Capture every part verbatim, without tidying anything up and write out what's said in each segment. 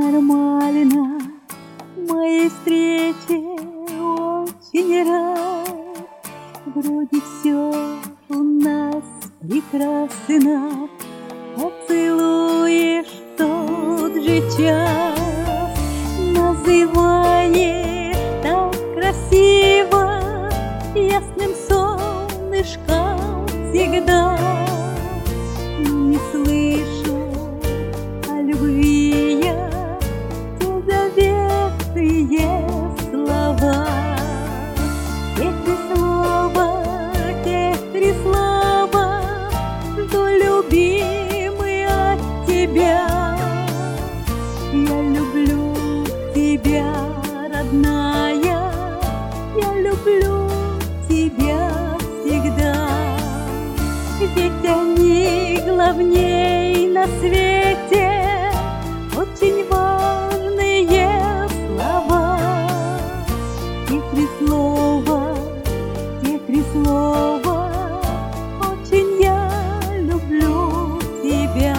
нормально моей встрече очень рад. Вроде все у нас прекрасно, поцелуешь в тот же час, называешь так красиво ясным солнышком всегда. Не слышу о любви я те заветные слова. Те три слова, те три слова жду, любимый, от тебя. Я люблю тебя, родная, я люблю тебя всегда. Ведь они главней на свете, очень важные слова. Те три слова, те три слова, очень я люблю тебя.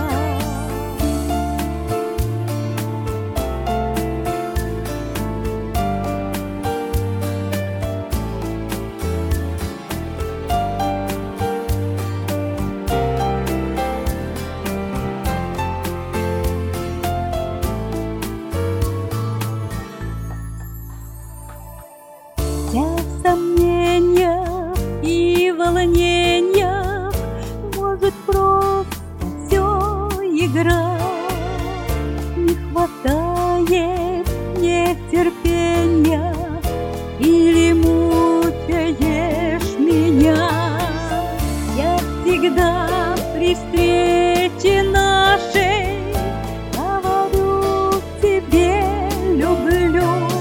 Я в сомнениях и волнениях, может, просто все игра. Не хватает мне терпения или мучаешь меня. Я всегда при встрече нашей говорю тебе люблю.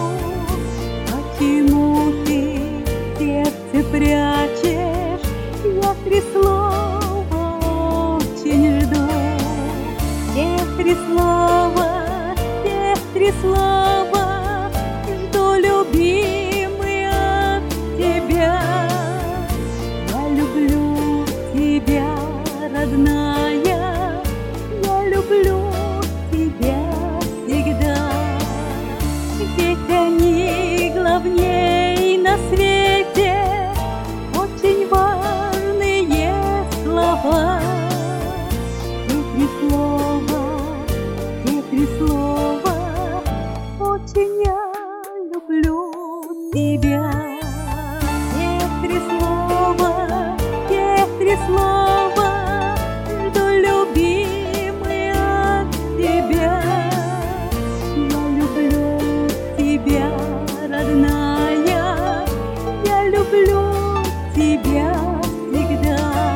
Почему ты в сердце прячешь? Я три слова очень жду. Те три слова, те три слова жду, любимый, от тебя. Я люблю тебя, родная, я люблю тебя всегда. Ведь они главней на свете, очень важные слова. Те три слова, те три слова, очень я люблю тебя. Те три слова, те три слова жду, любимый, от тебя. Я люблю тебя, родная, я люблю тебя всегда.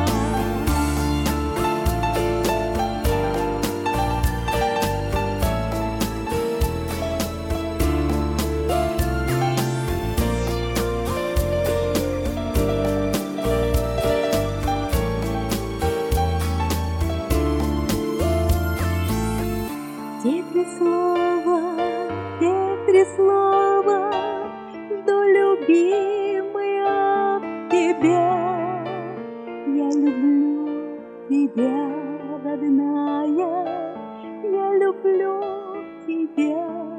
Те три слова, те три слова жду, любимый, от тебя. Я люблю тебя, родная, я люблю тебя.